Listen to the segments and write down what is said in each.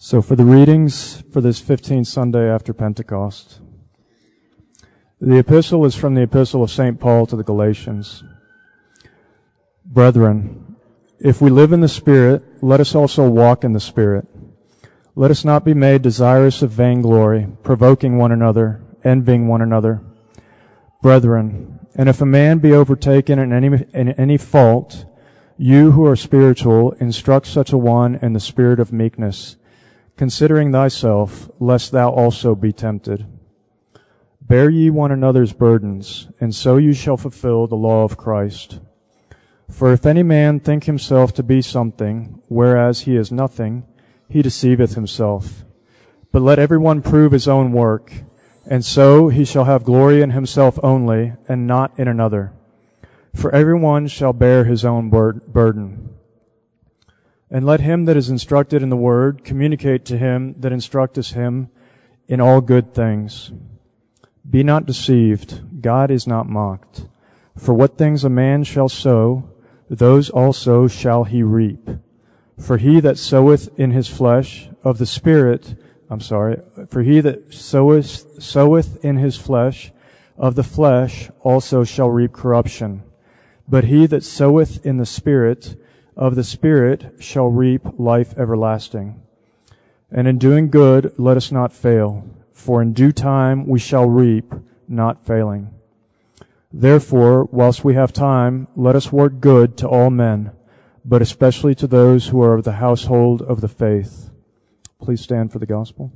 So for the readings for this 15th Sunday after Pentecost, the epistle is from the epistle of St. Paul to the Galatians. Brethren, if we live in the Spirit, let us also walk in the Spirit. Let us not be made desirous of vainglory, provoking one another, envying one another. Brethren, and if a man be overtaken in any fault, you who are spiritual, instruct such a one in the spirit of meekness, considering thyself, lest thou also be tempted. Bear ye one another's burdens, and so you shall fulfill the law of Christ. For if any man think himself to be something, whereas he is nothing, he deceiveth himself. But let every one prove his own work, and so he shall have glory in himself only, and not in another. For every one shall bear his own burden. And let him that is instructed in the word communicate to him that instructeth him in all good things. Be not deceived, God is not mocked. For what things a man shall sow, those also shall he reap. For he that soweth in his flesh of the Spirit, for he that soweth in his flesh of the flesh also shall reap corruption. But he that soweth in the Spirit of the Spirit shall reap life everlasting. And in doing good let us not fail, for in due time we shall reap, not failing. Therefore, whilst we have time, let us work good to all men, but especially to those who are of the household of the faith. Please stand for the gospel.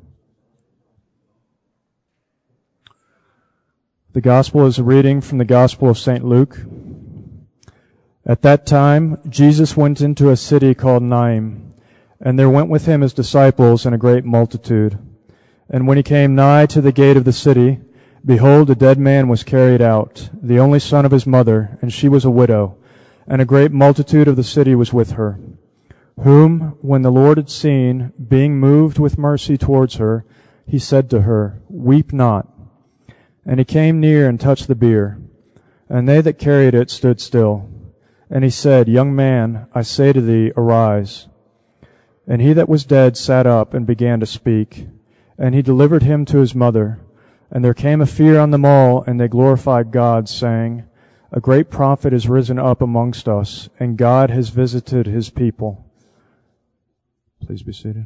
The gospel is a reading from the Gospel of St. Luke. At that time, Jesus went into a city called Naim, and there went with him his disciples and a great multitude. And when he came nigh to the gate of the city, behold, a dead man was carried out, the only son of his mother, and she was a widow, and a great multitude of the city was with her. Whom, when the Lord had seen, being moved with mercy towards her, he said to her, Weep not. And he came near and touched the bier, and they that carried it stood still. And he said, Young man, I say to thee, arise. And he that was dead sat up and began to speak. And he delivered him to his mother. And there came a fear on them all, and they glorified God, saying, A great prophet is risen up amongst us, and God has visited his people. Please be seated.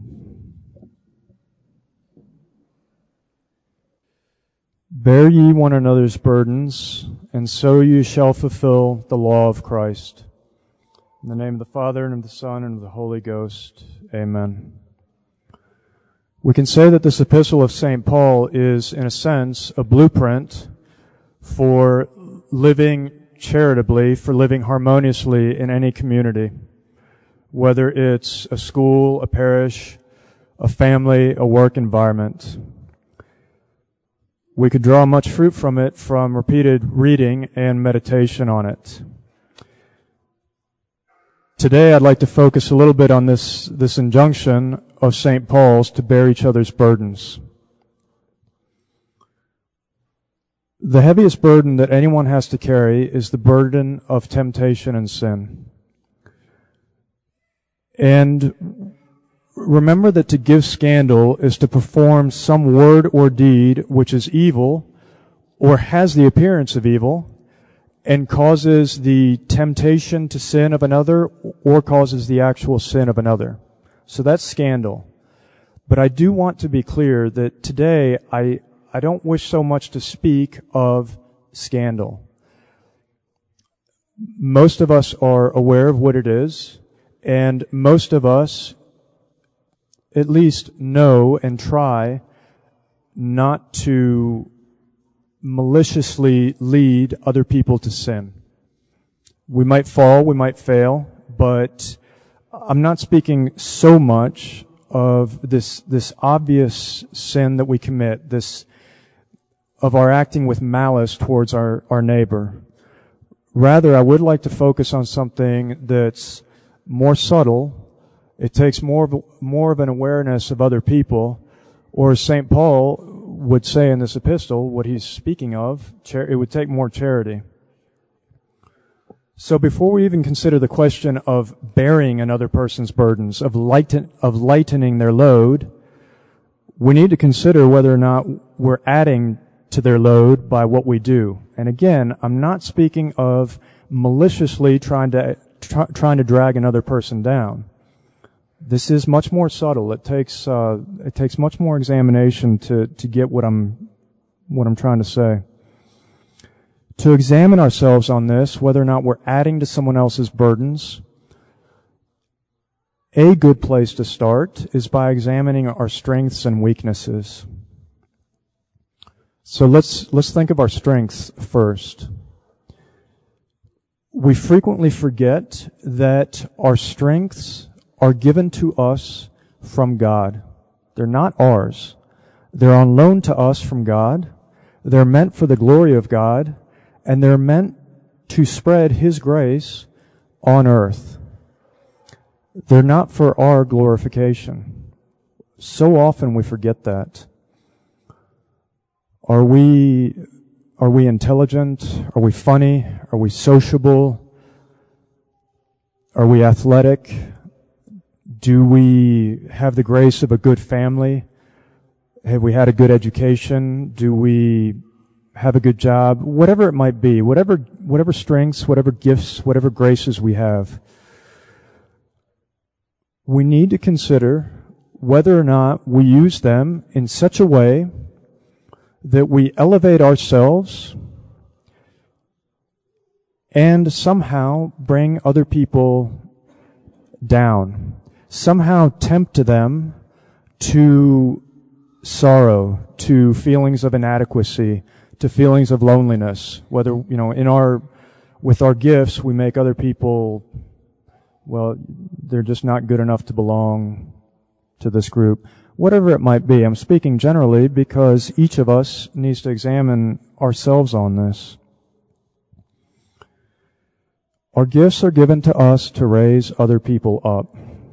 Bear ye one another's burdens, and so you shall fulfill the law of Christ. In the name of the Father, and of the Son, and of the Holy Ghost. Amen. We can say that this epistle of St. Paul is, in a sense, a blueprint for living charitably, for living harmoniously in any community, whether it's a school, a parish, a family, a work environment. We could draw much fruit from it from repeated reading and meditation on it. Today I'd like to focus a little bit on this injunction of St. Paul's to bear each other's burdens. The heaviest burden that anyone has to carry is the burden of temptation and sin. And remember that to give scandal is to perform some word or deed which is evil or has the appearance of evil and causes the temptation to sin of another or causes the actual sin of another. So that's scandal. But I do want to be clear that today I don't wish so much to speak of scandal. Most of us are aware of what it is, and most of us at least know and try not to maliciously lead other people to sin. We might fall, we might fail, but I'm not speaking so much of this obvious sin that we commit, this of our acting with malice towards our neighbor. Rather, I would like to focus on something that's more subtle. It takes more of an awareness of other people, or as St. Paul would say in this epistle, what he's speaking of, it would take more charity. So before we even consider the question of bearing another person's burdens, of lightening their load, we need to consider whether or not we're adding to their load by what we do. And again, I'm not speaking of maliciously trying to drag another person down. This is much more subtle. It takes much more examination to get what I'm trying to say. To examine ourselves on this, whether or not we're adding to someone else's burdens, a good place to start is by examining our strengths and weaknesses. So let's think of our strengths first. We frequently forget that our strengths are given to us from God. They're not ours. They're on loan to us from God. They're meant for the glory of God, and they're meant to spread His grace on earth. They're not for our glorification. So often we forget that. Are we intelligent? Are we funny? Are we sociable? Are we athletic? Do we have the grace of a good family? Have we had a good education? Do we have a good job? Whatever it might be, whatever strengths, whatever gifts, whatever graces we have, we need to consider whether or not we use them in such a way that we elevate ourselves and somehow bring other people down, somehow tempt them to sorrow, to feelings of inadequacy, to feelings of loneliness. Whether, with our gifts, we make other people, well, they're just not good enough to belong to this group. Whatever it might be. I'm speaking generally because each of us needs to examine ourselves on this. Our gifts are given to us to raise other people up.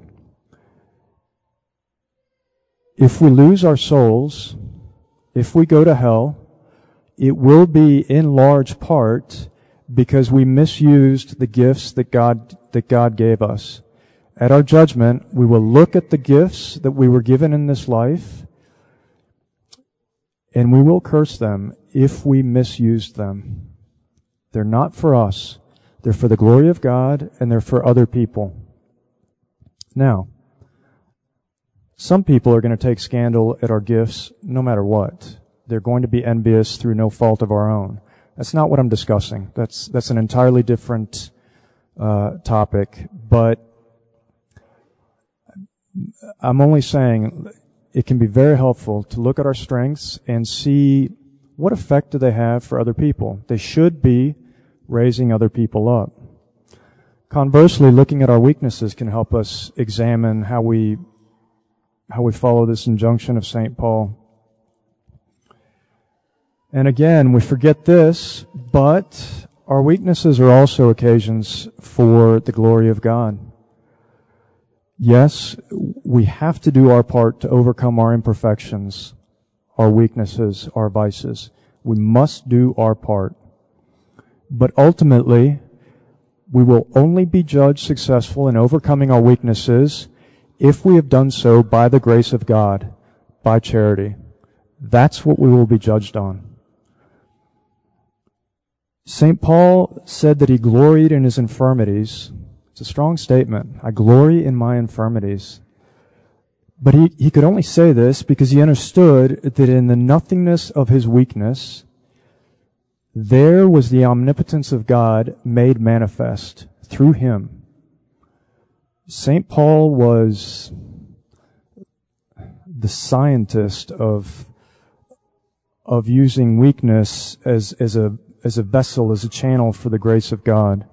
If we lose our souls, if we go to hell, it will be in large part because we misused the gifts that God gave us. At our judgment, we will look at the gifts that we were given in this life, and we will curse them if we misused them. They're not for us. They're for the glory of God, and they're for other people. Now, some people are going to take scandal at our gifts no matter what. They're going to be envious through no fault of our own. That's not what I'm discussing. That's an entirely different topic, but I'm only saying it can be very helpful to look at our strengths and see what effect do they have for other people. They should be raising other people up. Conversely, looking at our weaknesses can help us examine how we follow this injunction of St. Paul. And again, we forget this, but our weaknesses are also occasions for the glory of God. Yes, we have to do our part to overcome our imperfections, our weaknesses, our vices. We must do our part. But ultimately, we will only be judged successful in overcoming our weaknesses if we have done so by the grace of God, by charity. That's what we will be judged on. St. Paul said that he gloried in his infirmities. It's a strong statement. I glory in my infirmities. But he could only say this because he understood that in the nothingness of his weakness, there was the omnipotence of God made manifest through him. St. Paul was the scientist of using weakness as a vessel, as a channel for the grace of God.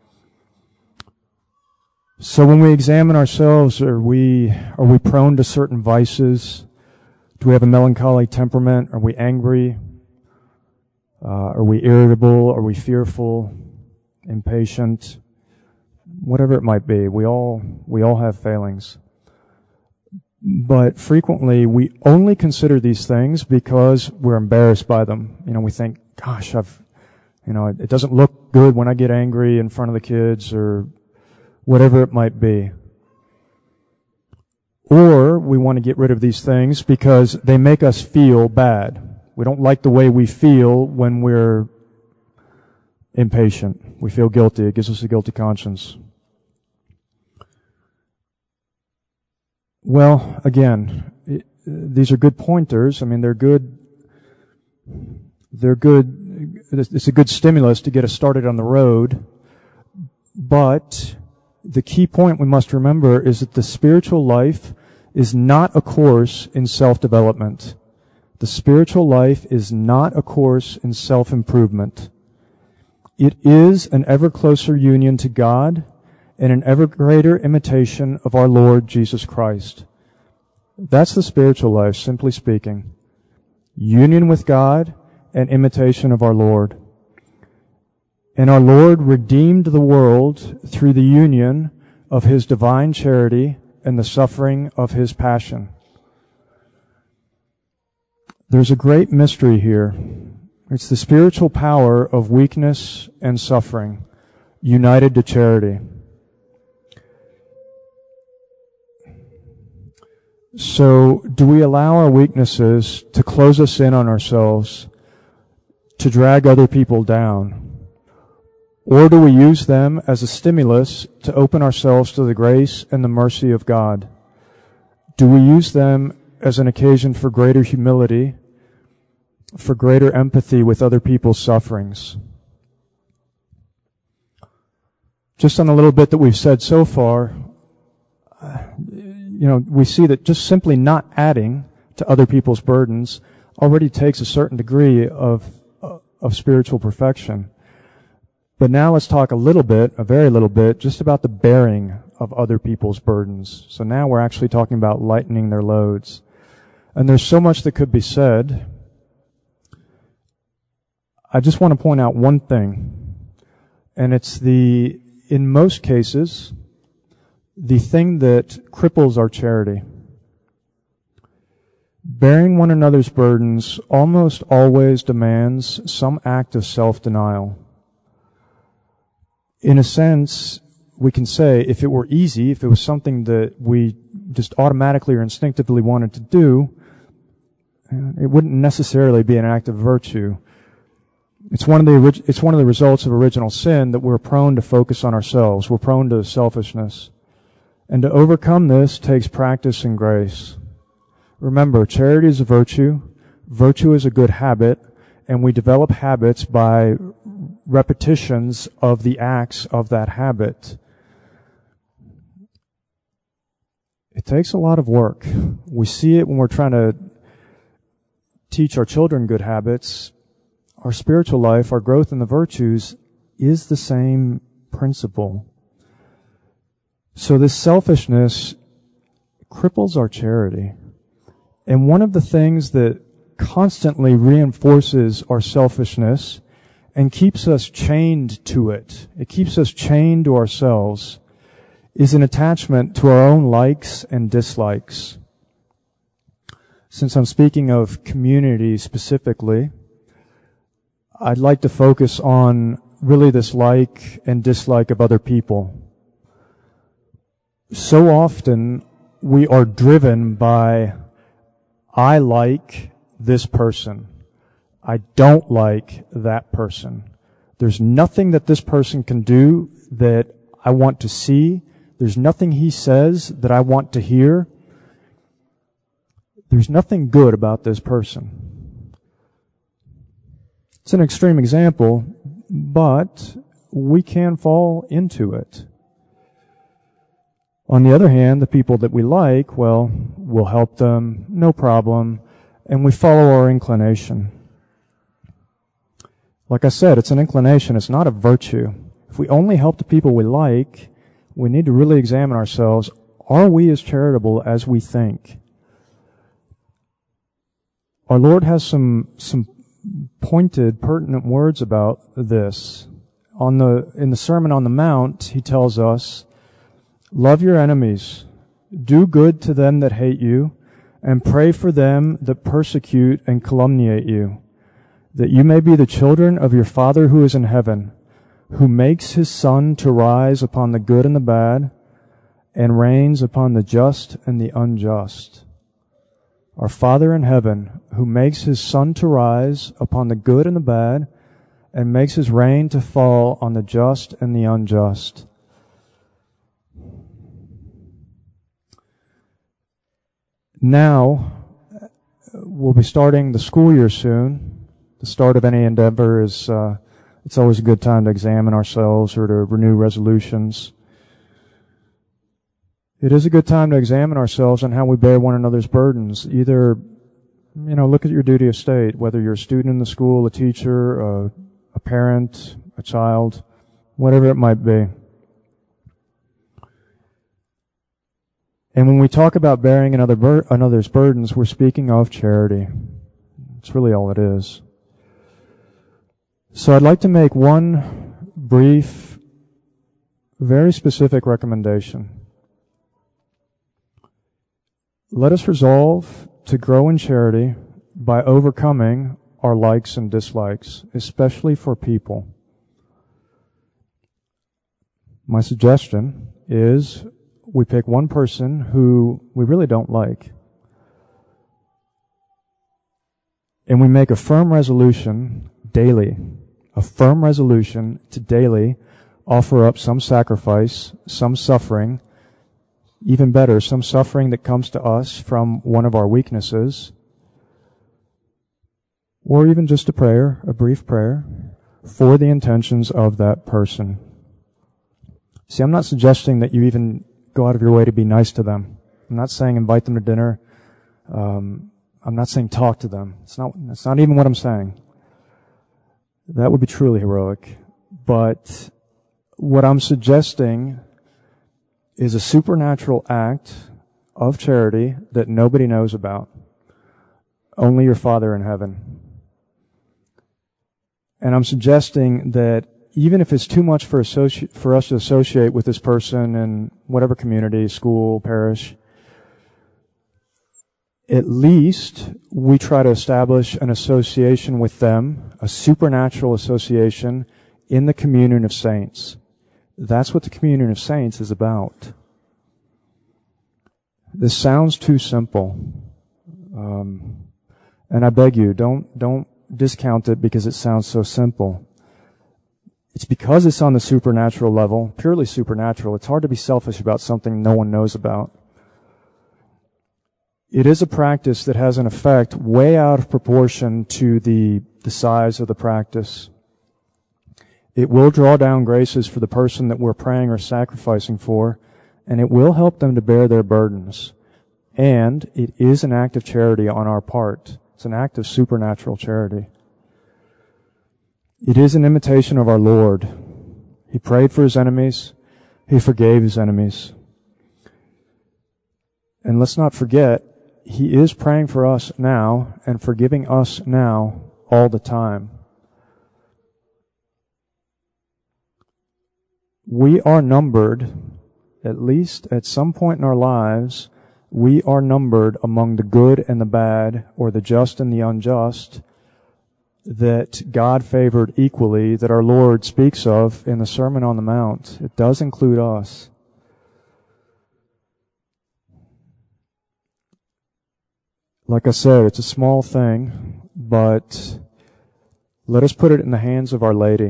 So when we examine ourselves, are we prone to certain vices? Do we have a melancholy temperament? Are we angry? Are we irritable? Are we fearful? Impatient? Whatever it might be, we all have failings. But frequently we only consider these things because we're embarrassed by them. We think, gosh, it doesn't look good when I get angry in front of the kids or whatever it might be. Or we want to get rid of these things because they make us feel bad. We don't like the way we feel when we're impatient. We feel guilty. It gives us a guilty conscience. Well, again, these are good pointers. I mean, they're good. It's a good stimulus to get us started on the road. But the key point we must remember is that the spiritual life is not a course in self-development. The spiritual life is not a course in self-improvement. It is an ever closer union to God and an ever greater imitation of our Lord Jesus Christ. That's the spiritual life, simply speaking. Union with God and imitation of our Lord. And our Lord redeemed the world through the union of His divine charity and the suffering of His passion. There's a great mystery here. It's the spiritual power of weakness and suffering, united to charity. So, do we allow our weaknesses to close us in on ourselves, to drag other people down? Or do we use them as a stimulus to open ourselves to the grace and the mercy of God? Do we use them as an occasion for greater humility, for greater empathy with other people's sufferings? Just on a little bit that we've said so far, we see that just simply not adding to other people's burdens already takes a certain degree of spiritual perfection. But now let's talk a very little bit, just about the bearing of other people's burdens. So now we're actually talking about lightening their loads. And there's so much that could be said. I just want to point out one thing. And it's in most cases, the thing that cripples our charity. Bearing one another's burdens almost always demands some act of self-denial. In a sense, we can say if it were easy, if it was something that we just automatically or instinctively wanted to do, it wouldn't necessarily be an act of virtue. It's one of the results of original sin that we're prone to focus on ourselves. We're prone to selfishness. And to overcome this takes practice and grace. Remember, charity is a virtue. Virtue is a good habit. And we develop habits by repetitions of the acts of that habit. It takes a lot of work. We see it when we're trying to teach our children good habits. Our spiritual life, our growth in the virtues, is the same principle. So this selfishness cripples our charity. And one of the things that constantly reinforces our selfishness and keeps us chained to it, keeps us chained to ourselves, is an attachment to our own likes and dislikes. Since I'm speaking of community specifically, I'd like to focus on really this like and dislike of other people. So often we are driven by, I like this person. I don't like that person. There's nothing that this person can do that I want to see. There's nothing he says that I want to hear. There's nothing good about this person. It's an extreme example, but we can fall into it. On the other hand, the people that we like, well, we'll help them, no problem, and we follow our inclination. Like I said, it's an inclination, it's not a virtue. If we only help the people we like, we need to really examine ourselves. Are we as charitable as we think? Our Lord has some pointed, pertinent words about this. In the Sermon on the Mount, He tells us, love your enemies, do good to them that hate you, and pray for them that persecute and calumniate you, that you may be the children of your Father who is in heaven, who makes His sun to rise upon the good and the bad, and reigns upon the just and the unjust. Our Father in heaven, who makes his sun to rise upon the good and the bad, and makes his rain to fall on the just and the unjust. Now, we'll be starting the school year soon. The start of any endeavor is, it's always a good time to examine ourselves or to renew resolutions. It is a good time to examine ourselves and how we bear one another's burdens. Either, look at your duty of state, whether you're a student in the school, a teacher, a parent, a child, whatever it might be. And when we talk about bearing another's burdens, we're speaking of charity. It's really all it is. So I'd like to make one brief, very specific recommendation. Let us resolve to grow in charity by overcoming our likes and dislikes, especially for people. My suggestion is we pick one person who we really don't like, and we make a firm resolution daily, to daily offer up some sacrifice, some suffering, even better, some suffering that comes to us from one of our weaknesses, or even just a prayer, a brief prayer, for the intentions of that person. See, I'm not suggesting that you even go out of your way to be nice to them. I'm not saying invite them to dinner. I'm not saying talk to them. That's not even what I'm saying. That would be truly heroic. But what I'm suggesting is a supernatural act of charity that nobody knows about. Only your Father in heaven. And I'm suggesting that even if it's too much for us to associate with this person in whatever community, school, parish, at least we try to establish an association with them, a supernatural association in the communion of saints. That's what the communion of saints is about. This sounds too simple. And I beg you, don't discount it because it sounds so simple. It's because it's on the supernatural level, purely supernatural. It's hard to be selfish about something no one knows about. It is a practice that has an effect way out of proportion to the size of the practice. It will draw down graces for the person that we're praying or sacrificing for, and it will help them to bear their burdens. And it is an act of charity on our part. It's an act of supernatural charity. It is an imitation of our Lord. He prayed for his enemies. He forgave his enemies. And let's not forget, he is praying for us now and forgiving us now all the time. We are numbered, at least at some point in our lives, we are numbered among the good and the bad, or the just and the unjust, that God favored equally, that our Lord speaks of in the Sermon on the Mount. It does include us. Like I said, it's a small thing, but let us put it in the hands of Our Lady.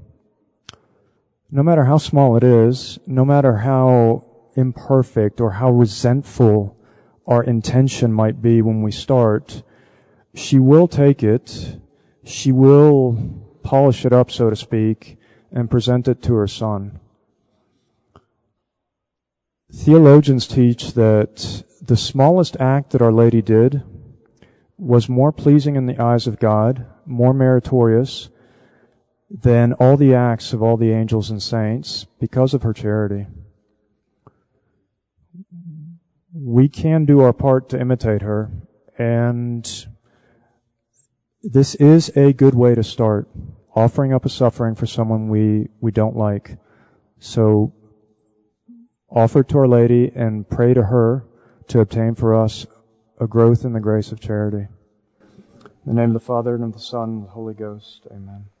No matter how small it is, no matter how imperfect or how resentful our intention might be when we start, she will take it, she will polish it up, so to speak, and present it to her Son. Theologians teach that the smallest act that Our Lady did was more pleasing in the eyes of God, more meritorious than all the acts of all the angels and saints because of her charity. We can do our part to imitate her, and this is a good way to start, offering up a suffering for someone we don't like. So offer it to Our Lady and pray to her to obtain for us a growth in the grace of charity. In the name of the Father, and of the Son, and of the Holy Ghost. Amen.